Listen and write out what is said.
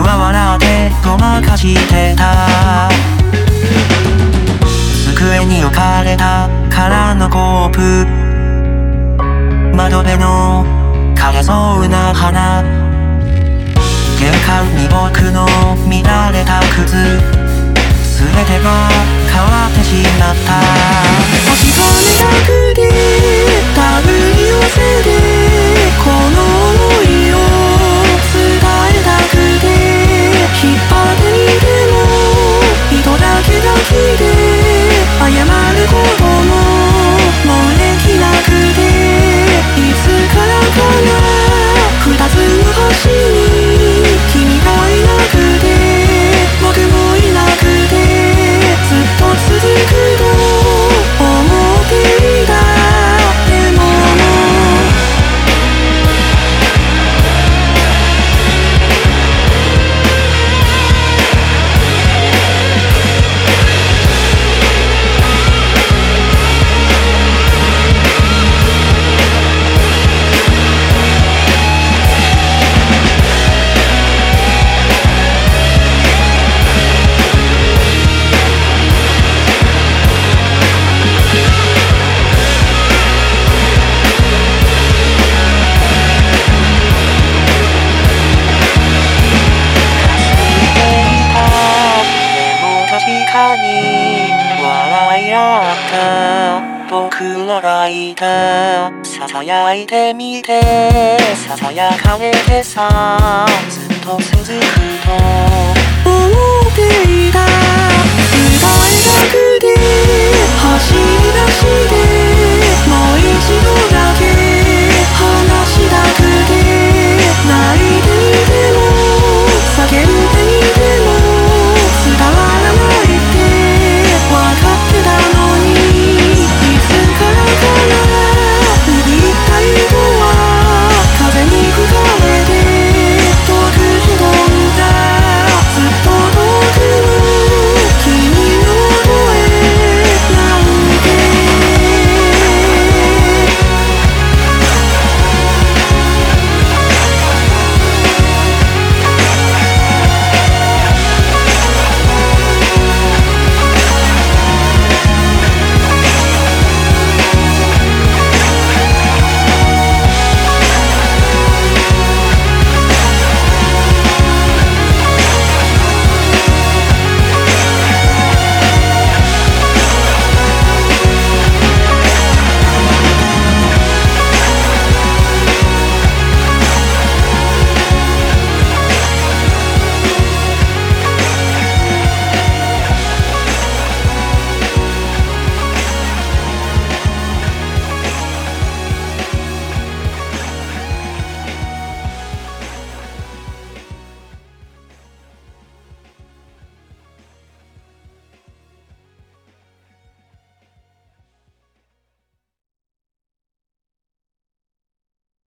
は笑ってごまかしてた。机に置かれた空のコップ、窓辺の枯れそうな花、玄関に僕の乱れた靴、全てが変わってしまった。確かめたくて手繰り寄せて、この想いを伝えたくて、引っ張ってみても糸だけがきて、謝ることももうできなくて、いつからかな二つの星に君がいなくて僕もいなくて、ずっと続くと思っていた。でも笑い合った僕らがいた。囁いてみて、囁かれてさ、ずっと続くと